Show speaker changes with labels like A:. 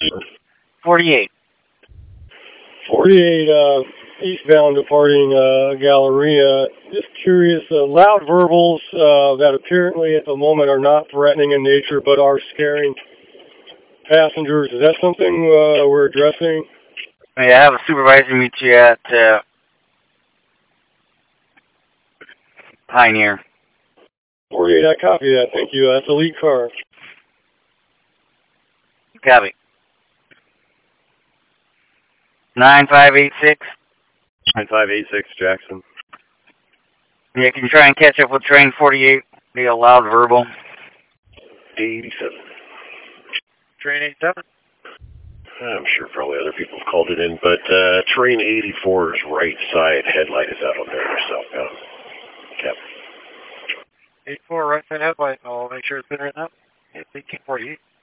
A: 48.
B: 48, eastbound departing Galleria. Just curious, loud verbals that apparently at the moment are not threatening in nature but are scaring passengers. Is that something we're addressing?
A: Yeah, I have a supervisor meet you at Pioneer.
B: 48, I copy that. Thank you. That's a lead car.
A: Copy. 9586.
C: 9586, Jackson.
A: Yeah, can you try and catch up with train 48? Be a loud verbal.
C: 87.
D: Train 87?
C: I'm sure probably other people have called it in, but train 84's right side headlight is out on there southbound. Cap.
D: 84 right side headlight. I'll make sure it's been written up. It's 1848.